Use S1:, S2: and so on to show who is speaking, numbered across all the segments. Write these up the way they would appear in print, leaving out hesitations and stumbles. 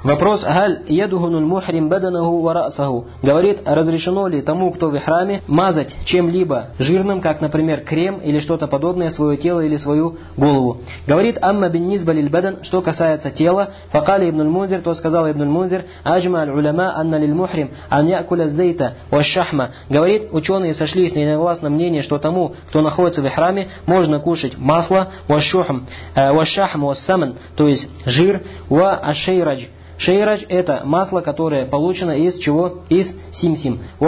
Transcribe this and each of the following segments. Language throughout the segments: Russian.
S1: Вопрос: «Галь ядухунуль мухрим баданаху ва ра'саху». Говорит, разрешено ли тому, кто в ихраме, мазать чем-либо жирным, как, например, крем или что-то подобное, свое тело или свою голову. Говорит, амма бин низба лиль бадан, что касается тела, факали ибн аль-Мунзир, то сказал ибн аль-Мунзир, аджма аль-уляма анна лиль мухрим ан якуля зейта ва шахма. Говорит, ученые сошлись на единогласном мнении, что тому, кто находится в ихраме, можно кушать масло, ва шахм, ва саман, то есть жир, ва ашейрадж. Шейрадж – это масло, которое получено из чего? Из сим-сим. И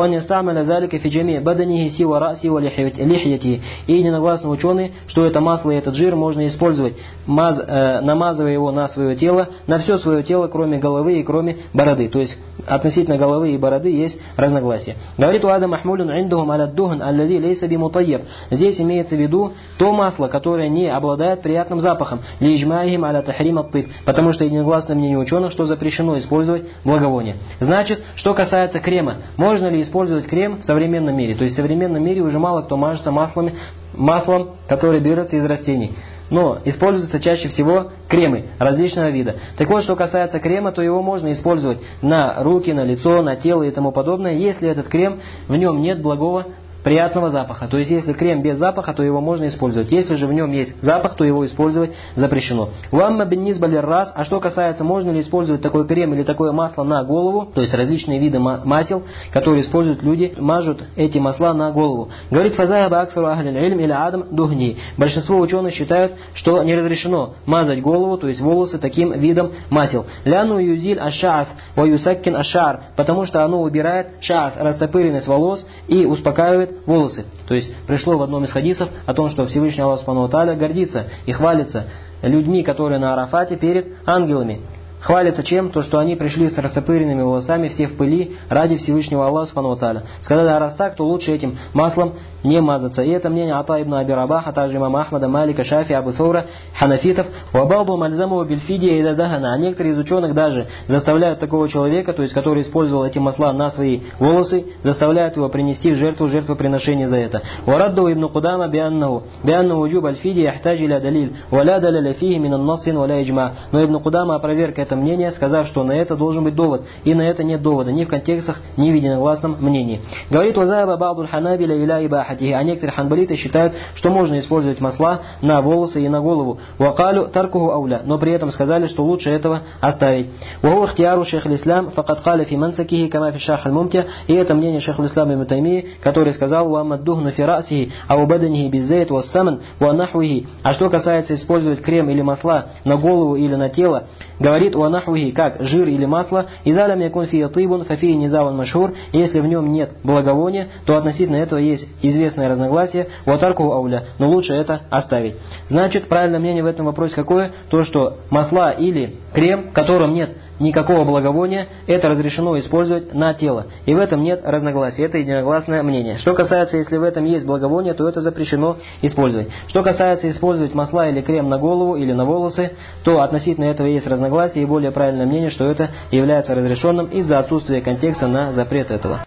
S1: единогласно ученые, что это масло и этот жир можно использовать, намазывая его на свое тело, на все свое тело, кроме головы и кроме бороды. То есть относительно головы и бороды есть разногласия. Говорит Уада Махмулюн индухум аля-духан аллади лейса би мутайяб. Здесь имеется в виду то масло, которое не обладает приятным запахом, лиджмаихим аля тахрим ат-тиб, потому что единогласно мнение ученых, что запрещено использовать благовоние. Значит, что касается крема, можно ли использовать крем в современном мире? То есть в современном мире уже мало кто мажется маслом, которое берется из растений. Но используются чаще всего кремы различного вида. Так вот, что касается крема, то его можно использовать на руки, на лицо, на тело и тому подобное, если этот крем, в нем нет благого приятного запаха. То есть, если крем без запаха, то его можно использовать. Если же в нем есть запах, то его использовать запрещено. Уамма бин низбали раз. А что касается, можно ли использовать такой крем или такое масло на голову, то есть различные виды масел, которые используют люди, мажут эти масла на голову. Говорит фазахаба аксару ахлин ильм или адам духни. Большинство ученых считают, что не разрешено мазать голову, то есть волосы, таким видом масел. Ляну юзиль ашаат ва юсаккин ашар, потому что оно убирает шаат, растопыренность волос, и успокаивает волосы. То есть пришло в одном из хадисов о том, что Всевышний Аллах Субхану ва Тааля гордится и хвалится людьми, которые на Арафате перед ангелами. Хвалится чем? То, что они пришли с растопыренными волосами, все в пыли, ради Всевышнего Аллаха Субхану ва Тааля. Сказали, а раз так, то лучше этим маслом не мазаться. И это мнение Ата ибн Аби Рабаха, также имама Ахмада, Малика, Шафи, Абу Саура, ханафитов. Уабалбу мальзаму бильфидия и дадахана. А некоторые из ученых даже заставляют такого человека, то есть который использовал эти масла на свои волосы, заставляют его принести в жертвоприношение за это. Уарадду ибн Кудама бианнаху уджуб альфидия яхтаджи ля далиль, валя далаля фихи минан насин валя иджма. Но ибн Кудама опроверг это мнение, сказав, что на это должен быть довод, и на это нет довода, ни в контекстах, ни в единогласном мнении. Говорит вазаба ба'дуль ханабиля иля ибахатихи, а некоторые ханбалиты считают, что можно использовать масла на волосы и на голову. Вакалю таркуху ауля, но при этом сказали, что лучше этого оставить. Ваху ихтиару шейх аль-Ислам, факат каля фи мансакихи, кама фи шарх аль-Мумтия, и это мнение шейх аль-Ислам ибн Таймии, который сказал, ва духну фи расихи, а у баданихи беззейт ва саман, ва нахуихи. А что касается использовать крем или масла на голову или на тело, говорит ва нахуихи, как жир или масло, иза лям якун фи ятибун, фа фи низаван машхур, если в нем нет благовония, то относительно этого есть известное разногласие, ва тарку ауля, но лучше это оставить. Значит, правильное мнение в этом вопросе какое? То, что масла или крем, в котором нет никакого благовония, это разрешено использовать на тело. И в этом нет разногласий. Это единогласное мнение. Что касается, если в этом есть благовоние, то это запрещено использовать. Что касается использовать масла или крем на голову или на волосы, то относительно этого есть разногласия и более правильное мнение, что это является разрешенным из-за отсутствия контекста на запрет этого.